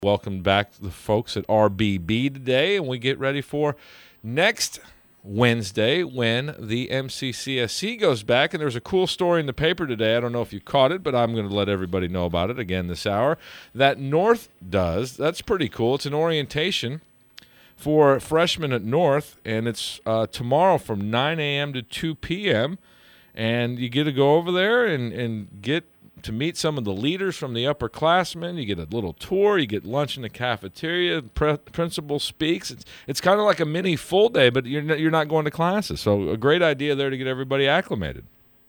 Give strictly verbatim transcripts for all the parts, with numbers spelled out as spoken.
Welcome back the folks at R B B today, and we get ready for next Wednesday when the M C C S C goes back. And there's a cool story in the paper today. I don't know if you caught it, but I'm going to let everybody know about it again this hour. That North does. That's pretty cool. It's an orientation for freshmen at North, and it's uh, tomorrow from nine a.m. to two p.m., and you get to go over there and, and get to meet some of the leaders from the upperclassmen. You get a little tour. You get lunch in the cafeteria. Pre- principal speaks. It's it's kind of like a mini full day, but you're not, you're not going to classes. So a great idea there to get everybody acclimated.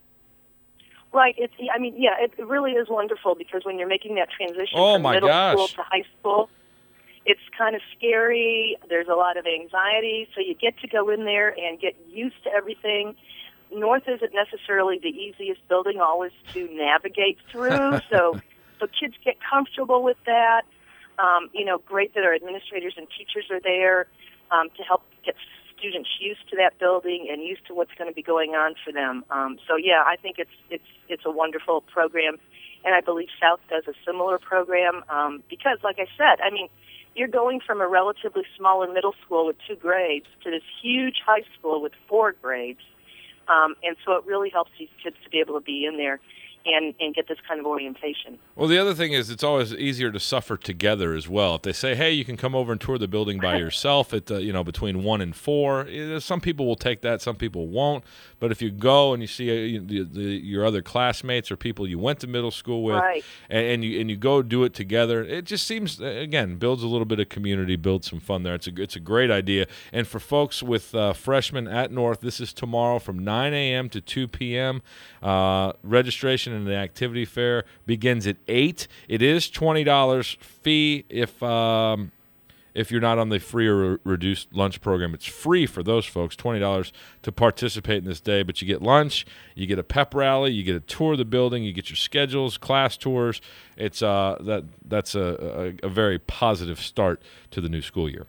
Right. It's. I mean, yeah, it really is wonderful because when you're making that transition oh from my middle gosh. school to high school, it's kind of scary. There's a lot of anxiety. So you get to go in there and get used to everything. North isn't necessarily the easiest building always to navigate through, so so kids get comfortable with that. Um, you know, great that our administrators and teachers are there um, to help get students used to that building and used to what's going to be going on for them. Um, so yeah, I think it's it's it's a wonderful program, and I believe South does a similar program um, because, like I said, I mean, you're going from a relatively smaller middle school with two grades to this huge high school with four grades. Um, and so it really helps these kids to be able to be in there and, and get this kind of orientation. Well, the other thing is it's always easier to suffer together as well. If they say, hey, you can come over and tour the building by yourself at, uh, you know, between one and four, some people will take that, some people won't. But if you go and you see uh, you, the, the, your other classmates or people you went to middle school with, right. and, and you and you go do it together, it just seems, again, builds a little bit of community, builds some fun there. It's a, it's a great idea. And for folks with uh, freshmen at North, this is tomorrow from nine a.m. to two p.m. Uh, registration and the activity fair begins at eight. It is twenty dollars fee if um, if you're not on the free or re- reduced lunch program. It's free for those folks, twenty dollars to participate in this day. But you get lunch, you get a pep rally, you get a tour of the building, you get your schedules, class tours. It's uh, that that's a, a, a very positive start to the new school year.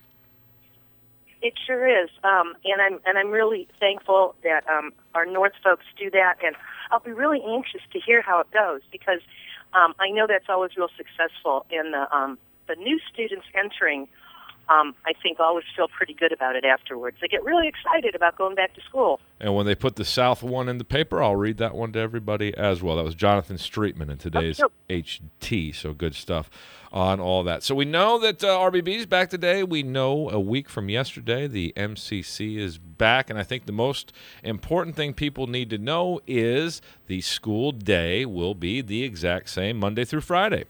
It sure is, um, and I'm and I'm really thankful that um, our North folks do that, and I'll be really anxious to hear how it goes because um, I know that's always real successful. And the um, the new students entering, um, I think, always feel pretty good about it afterwards. They get really excited about going back to school. And when they put the South one in the paper, I'll read that one to everybody as well. That was Jonathan Streetman in today's oh, H T, so good stuff on all that. So we know that uh, R B B is back today. We know a week from yesterday the M C C is back, and I think the most important thing people need to know is the school day will be the exact same Monday through Friday.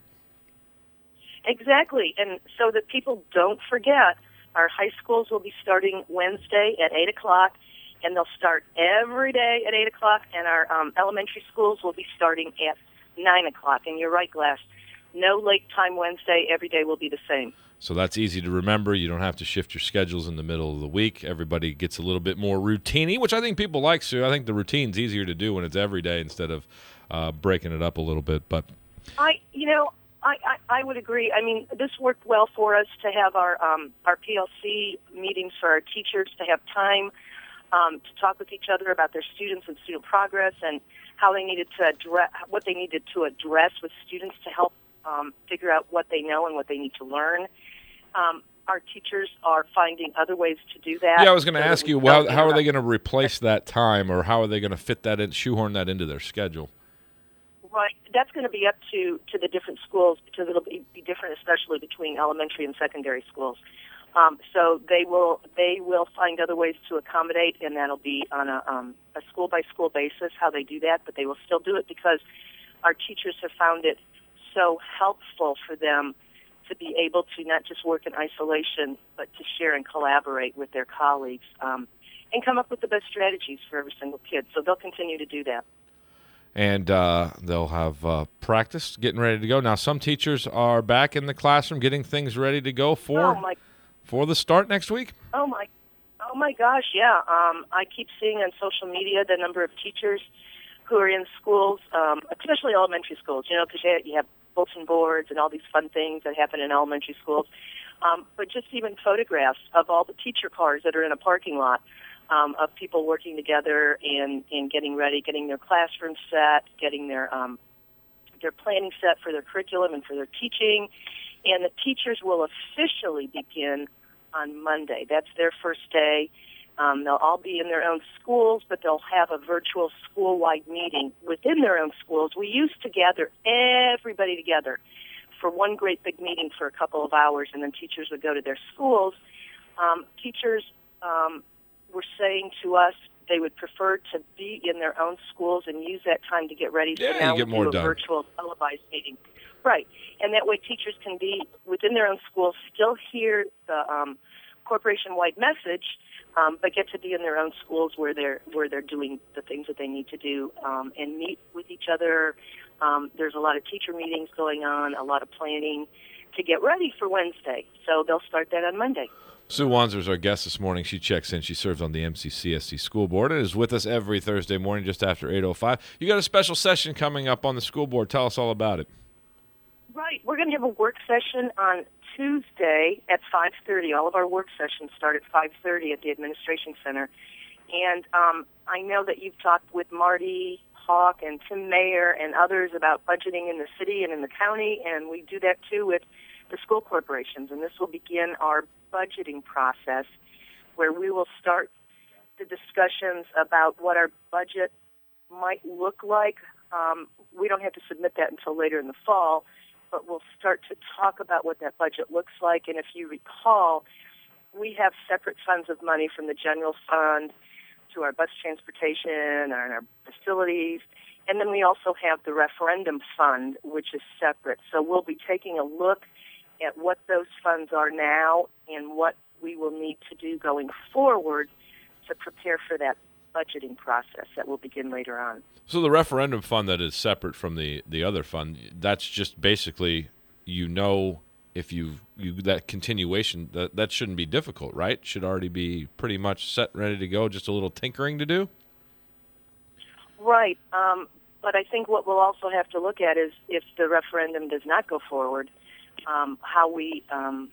Exactly, and so that people don't forget, our high schools will be starting Wednesday at eight o'clock, and they'll start every day at eight o'clock, and our um, elementary schools will be starting at nine o'clock. And you're right, Glass. No late time Wednesday. Every day will be the same. So that's easy to remember. You don't have to shift your schedules in the middle of the week. Everybody gets a little bit more routine-y, which I think people like, Sue. I think the routine's easier to do when it's every day instead of uh, breaking it up a little bit. But I, you know, I, I, I would agree. I mean, this worked well for us to have our um, our P L C meetings for our teachers to have time um, to talk with each other about their students and student progress and how they needed to address what they needed to address with students to help um, figure out what they know and what they need to learn. Um, our teachers are finding other ways to do that. Yeah, I was going to so ask you, well, how are they going to replace that time, or how are they going to fit that in, shoehorn that into their schedule? Right, that's going to be up to, to the different schools because it'll be, be different, especially between elementary and secondary schools. Um, so they will they will find other ways to accommodate, and that'll be on a, um, a school by school basis how they do that. But they will still do it because our teachers have found it so helpful for them to be able to not just work in isolation, but to share and collaborate with their colleagues um, and come up with the best strategies for every single kid. So they'll continue to do that. And uh, they'll have uh, practice, getting ready to go. Now, some teachers are back in the classroom getting things ready to go for oh my, for the start next week. Oh, my oh my gosh, yeah. Um, I keep seeing on social media the number of teachers who are in schools, um, especially elementary schools, you know, because you have bulletin boards and all these fun things that happen in elementary schools. Um, but just even photographs of all the teacher cars that are in a parking lot. Um, of people working together and, and getting ready, getting their classroom set, getting their um, their planning set for their curriculum and for their teaching, And the teachers will officially begin on Monday. That's their first day. Um, they'll all be in their own schools, but they'll have a virtual school-wide meeting within their own schools. We used to gather everybody together for one great big meeting for a couple of hours, and then teachers would go to their schools. Um, teachers um, were saying to us they would prefer to be in their own schools and use that time to get ready. So Yeah, now you get we more do a done. virtual televised meeting. Right, and that way teachers can be within their own schools, still hear the um, corporation-wide message, um, but get to be in their own schools where they're where they're doing the things that they need to do um, and meet with each other. Um, there's a lot of teacher meetings going on, a lot of planning to get ready for Wednesday. So they'll start that on Monday. Sue Wanzer is our guest this morning. She checks in. She serves on the M C C S C school board and is with us every Thursday morning just after eight oh five. You got a special session coming up on the school board. Tell us all about it. Right. We're going to have a work session on Tuesday at five thirty. All of our work sessions start at five thirty at the Administration Center. And um, I know that you've talked with Marty Hawk and Tim Mayer and others about budgeting in the city and in the county, and we do that too with the school corporations. And this will begin our budgeting process where we will start the discussions about what our budget might look like. Um, we don't have to submit that until later in the fall, but we'll start to talk about what that budget looks like. And if you recall, we have separate funds of money from the general fund to our bus transportation and our facilities. And then we also have the referendum fund, which is separate. So we'll be taking a look at what those funds are now and what we will need to do going forward to prepare for that budgeting process that will begin later on. So the referendum fund that is separate from the, the other fund, that's just basically, you know, if you you that continuation, that, that shouldn't be difficult, right? Should already be pretty much set, ready to go, just a little tinkering to do? Right. Um, but I think what we'll also have to look at is if the referendum does not go forward, um, how we um,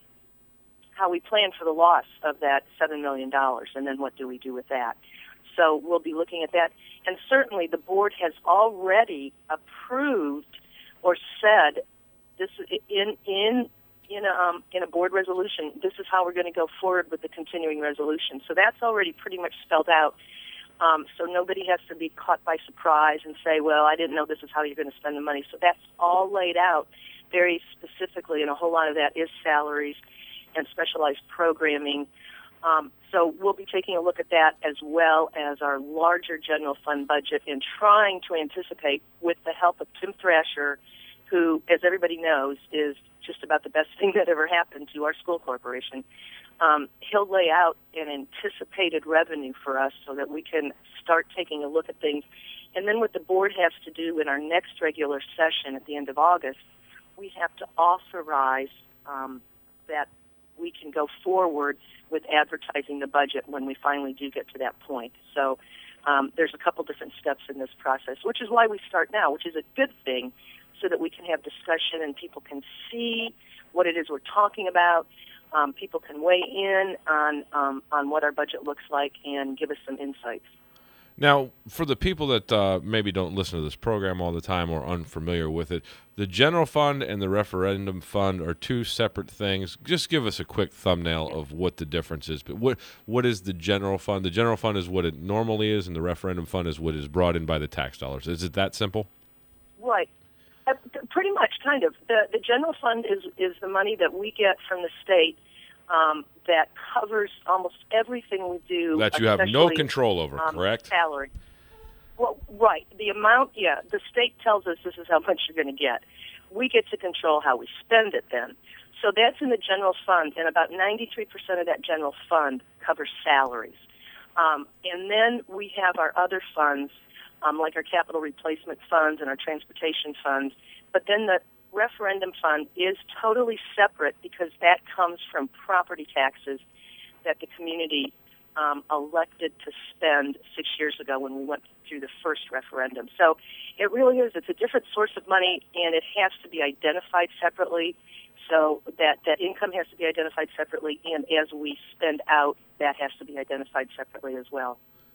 how we plan for the loss of that seven million dollars, and then what do we do with that? So we'll be looking at that. And certainly the board has already approved or said this in in in a, um, in a board resolution, this is how we're going to go forward with the continuing resolution. So that's already pretty much spelled out. Um, so nobody has to be caught by surprise and say, well, I didn't know this is how you're going to spend the money. So that's all laid out very specifically, and a whole lot of that is salaries and specialized programming. Um, so we'll be taking a look at that as well as our larger general fund budget and trying to anticipate, with the help of Tim Thrasher, who, as everybody knows, is just about the best thing that ever happened to our school corporation. Um, he'll lay out an anticipated revenue for us so that we can start taking a look at things. And then what the board has to do in our next regular session at the end of August, we have to authorize um, that we can go forward with advertising the budget when we finally do get to that point. So um, there's a couple different steps in this process, which is why we start now, which is a good thing, so that we can have discussion and people can see what it is we're talking about. Um, people can weigh in on um, on what our budget looks like and give us some insights. Now, for the people that uh, maybe don't listen to this program all the time or unfamiliar with it, the general fund and the referendum fund are two separate things. Just give us a quick thumbnail of what the difference is. But what what is the general fund? The general fund is what it normally is, and the referendum fund is what is brought in by the tax dollars. Is it that simple? Right. Uh, pretty much, kind of. The the general fund is, is the money that we get from the state um, that covers almost everything we do. That you have no control over, um, correct? Salary. Well, right. The amount, yeah, the state tells us this is how much you're going to get. We get to control how we spend it then. So that's in the general fund, and about ninety-three percent of that general fund covers salaries. Um, and then we have our other funds, um, like our capital replacement funds and our transportation funds. But then the referendum fund is totally separate because that comes from property taxes that the community um, elected to spend six years ago when we went through the first referendum. So it really is. It's a different source of money, and it has to be identified separately. So that, that income has to be identified separately, and as we spend out, that has to be identified separately as well.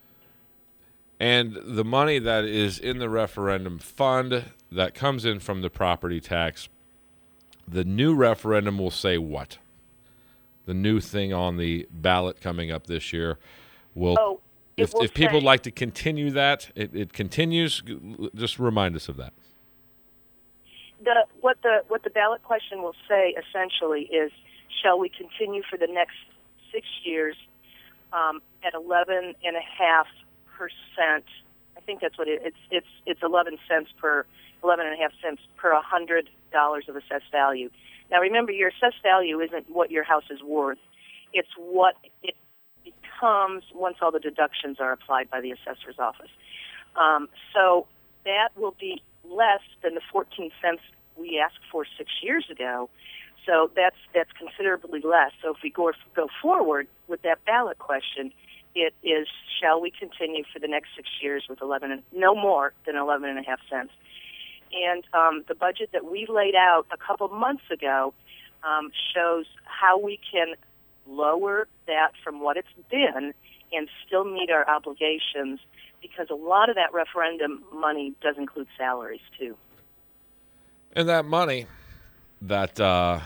And the money that is in the referendum fund that comes in from the property tax, the new referendum will say what? The new thing on the ballot coming up this year will. Oh, it if will if people say, like to continue that, it, it continues. Just remind us of that. The, what the what the ballot question will say essentially is, shall we continue for the next six years um, at eleven and a half percent? I think that's what it, it's it's it's eleven cents per eleven and a half cents per a hundred dollars of assessed value. Now remember, your assessed value isn't what your house is worth; it's what it becomes once all the deductions are applied by the assessor's office. Um, so that will be less than the fourteen cents we asked for six years ago. So that's that's considerably less. So if we go go forward with that ballot question, it is, shall we continue for the next six years with eleven and no more than eleven and a half cents? And um, the budget that we laid out a couple months ago um, shows how we can lower that from what it's been and still meet our obligations, because a lot of that referendum money does include salaries too. And that money that uh,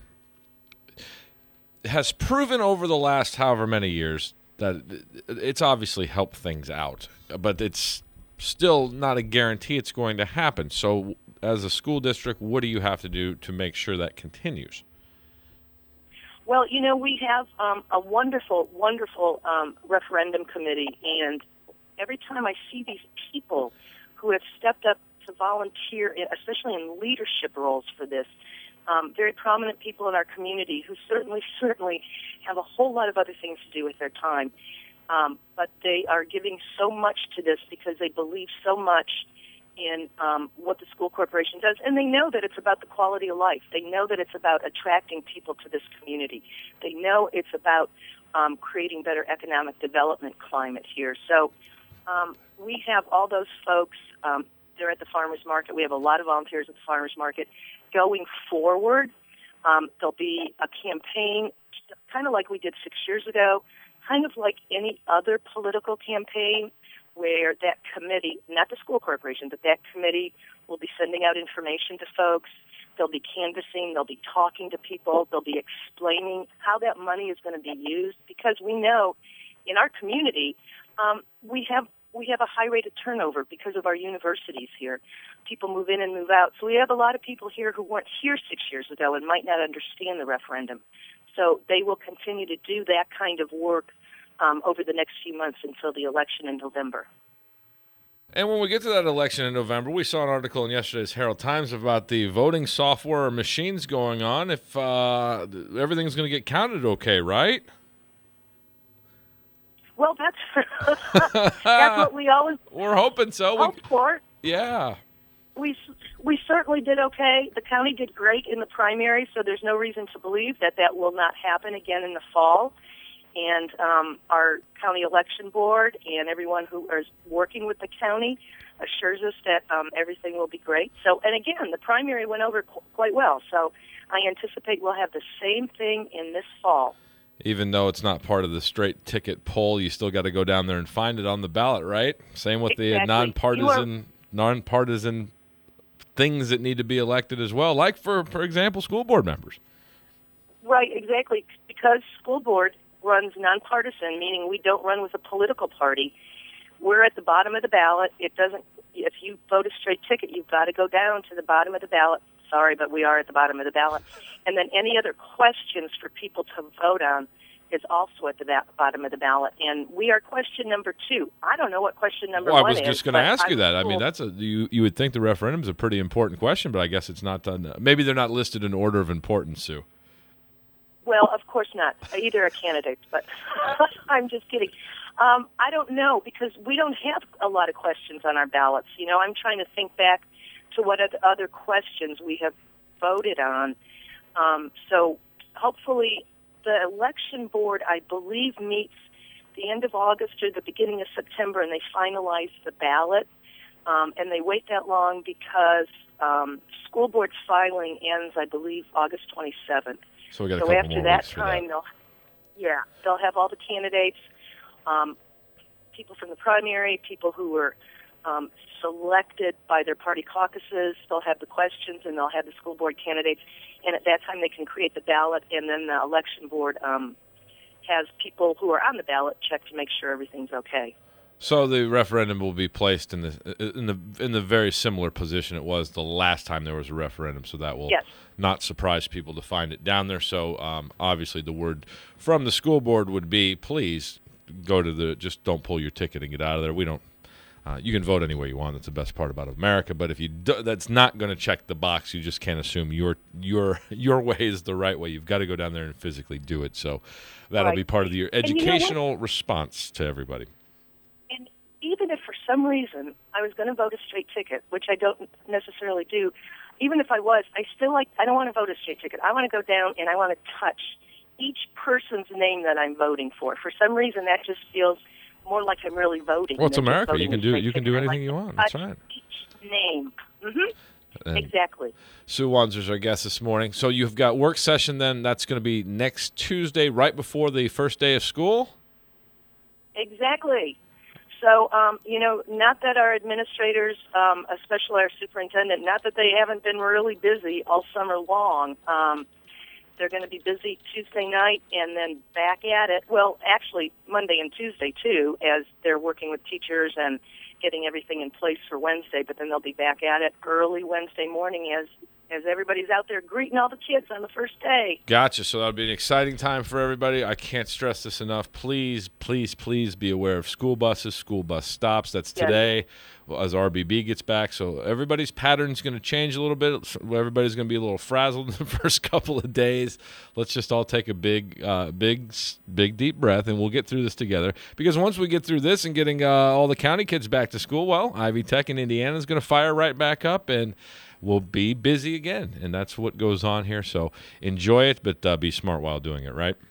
has proven over the last however many years that it's obviously helped things out, but it's still not a guarantee it's going to happen. So as a school district, what do you have to do to make sure that continues? Well, you know, we have um, a wonderful, wonderful um, referendum committee, and every time I see these people who have stepped up to volunteer, especially in leadership roles for this, um, very prominent people in our community who certainly, certainly have a whole lot of other things to do with their time, um, but they are giving so much to this because they believe so much in um, what the school corporation does, and they know that it's about the quality of life. They know that it's about attracting people to this community. They know it's about um, creating better economic development climate here. So um, we have all those folks. Um, they're at the farmers market. We have a lot of volunteers at the farmers market. Going forward, um, there'll be a campaign, kind of like we did six years ago, kind of like any other political campaign, where that committee, not the school corporation, but that committee will be sending out information to folks. They'll be canvassing. They'll be talking to people. They'll be explaining how that money is going to be used, because we know in our community um, we have we have a high rate of turnover because of our universities here. People move in and move out. So we have a lot of people here who weren't here six years ago and might not understand the referendum. So they will continue to do that kind of work Um, over the next few months until the election in November. And when we get to that election in November, we saw an article in yesterday's Herald Times about the voting software or machines going on. If uh, everything's going to get counted okay, right? Well, that's that's what we always We're hoping so. hope we, for. Yeah. We we certainly did okay. The county did great in the primary, so there's no reason to believe that that will not happen again in the fall. And um, our county election board and everyone who is working with the county assures us that um, everything will be great. So, and again, the primary went over qu- quite well. So I anticipate we'll have the same thing in this fall. Even though it's not part of the straight ticket poll, you still got to go down there and find it on the ballot, right? Same with exactly. the nonpartisan, are, nonpartisan things that need to be elected as well, like, for, for example, school board members. Right, exactly. Because school board runs nonpartisan, meaning we don't run with a political party. We're at the bottom of the ballot. It doesn't. If you vote a straight ticket, you've got to go down to the bottom of the ballot. Sorry, but we are at the bottom of the ballot. And then any other questions for people to vote on is also at the ba- bottom of the ballot. And we are question number two. I don't know what question number well, one is. I was just going to ask you that. Cool. I mean, that's a you. You would think the referendum is a pretty important question, but I guess it's not done. Maybe they're not listed in order of importance, Sue. Well, of course not. Either are candidates, but I'm just kidding. Um, I don't know, because we don't have a lot of questions on our ballots. You know, I'm trying to think back to what other questions we have voted on. Um, so hopefully the election board, I believe, meets the end of August or the beginning of September, and they finalize the ballot. Um, and they wait that long because um, school board filing ends, I believe, August twenty-seventh. So, we got a so couple after more that weeks for time, that. they'll yeah they'll have all the candidates, um, people from the primary, people who were um, selected by their party caucuses. They'll have the questions, and they'll have the school board candidates. And at that time, they can create the ballot, and then the election board um, has people who are on the ballot check to make sure everything's okay. So the referendum will be placed in the in the in the very similar position it was the last time there was a referendum. So that will yes. not surprise people to find it down there. So um, obviously the word from the school board would be, please go to the, just don't pull your ticket and get out of there. We don't. Uh, you can vote any way you want. That's the best part about America. But if you do, that's not going to check the box. You just can't assume your your your way is the right way. You've got to go down there and physically do it. So that'll right. be part of your educational you know response to everybody. And even if for some reason I was going to vote a straight ticket, which I don't necessarily do, even if I was, I still like, I don't want to vote a straight ticket. I want to go down and I want to touch each person's name that I'm voting for. For some reason, that just feels more like I'm really voting. Well, it's America. You can do you can do anything like you want. That's right. Each name. Mm-hmm. Exactly. Sue Wanzer's our guest this morning. So you've got work session then. That's going to be next Tuesday, right before the first day of school? Exactly. So, um, you know, not that our administrators, um, especially our superintendent, not that they haven't been really busy all summer long. Um, they're going to be busy Tuesday night and then back at it. Well, actually, Monday and Tuesday, too, as they're working with teachers and getting everything in place for Wednesday. But then they'll be back at it early Wednesday morning as as everybody's out there greeting all the kids on the first day. Gotcha. So that'll be an exciting time for everybody. I can't stress this enough. Please, please, please be aware of school buses, school bus stops. That's today yes. well, as R B B gets back. So everybody's pattern's going to change a little bit. Everybody's going to be a little frazzled in the first couple of days. Let's just all take a big, uh, big, big, deep breath, and we'll get through this together. Because once we get through this and getting uh, all the county kids back to school, well, Ivy Tech in Indiana is going to fire right back up, and we'll be busy again, and that's what goes on here. So enjoy it, but uh, be smart while doing it, right?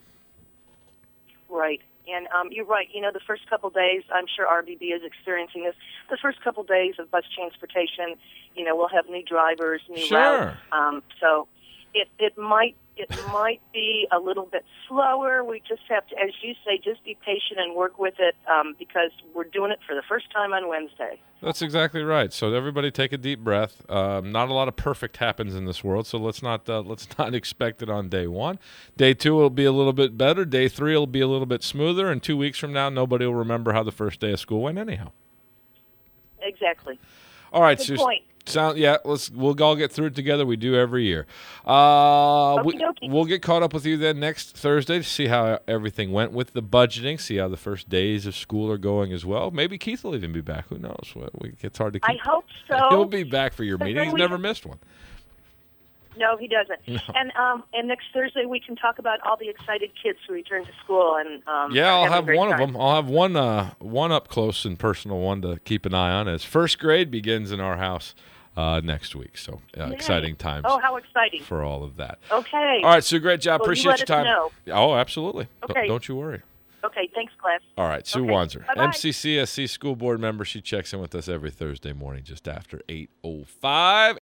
Right. And um, you're right. You know, the first couple days, I'm sure R B B is experiencing this. The first couple days of bus transportation, you know, we'll have new drivers, new sure. routes. Um, so it it might it might be a little bit slower. We just have to, as you say, just be patient and work with it um, because we're doing it for the first time on Wednesday. That's exactly right. So everybody take a deep breath. Um, not a lot of perfect happens in this world, so let's not uh, let's not expect it on day one. Day two will be a little bit better. Day three will be a little bit smoother. And two weeks from now, nobody will remember how the first day of school went anyhow. Exactly. All right, Good Sue. point. Sound yeah. Let's we'll all get through it together. We do every year. Uh, we, Okey-dokey. we'll get caught up with you then next Thursday to see how everything went with the budgeting. See how the first days of school are going as well. Maybe Keith will even be back. Who knows? We, it's hard to keep. I hope so. He'll be back for your meeting. He's never missed one. No, he doesn't. No. And um, and next Thursday we can talk about all the excited kids who return to school. And um, yeah, I'll have one time. of them. I'll have one uh, one up close and personal one to keep an eye on as first grade begins in our house uh, next week. So uh, exciting times. Oh, how exciting for all of that. Okay. All right, Sue. Great job. Well, Appreciate you let your time. Us know. Oh, absolutely. Okay. D- don't you worry. Okay, thanks, class. All right, Sue okay. Wanzer, Bye-bye. M C C S C school board member. She checks in with us every Thursday morning just after eight oh five.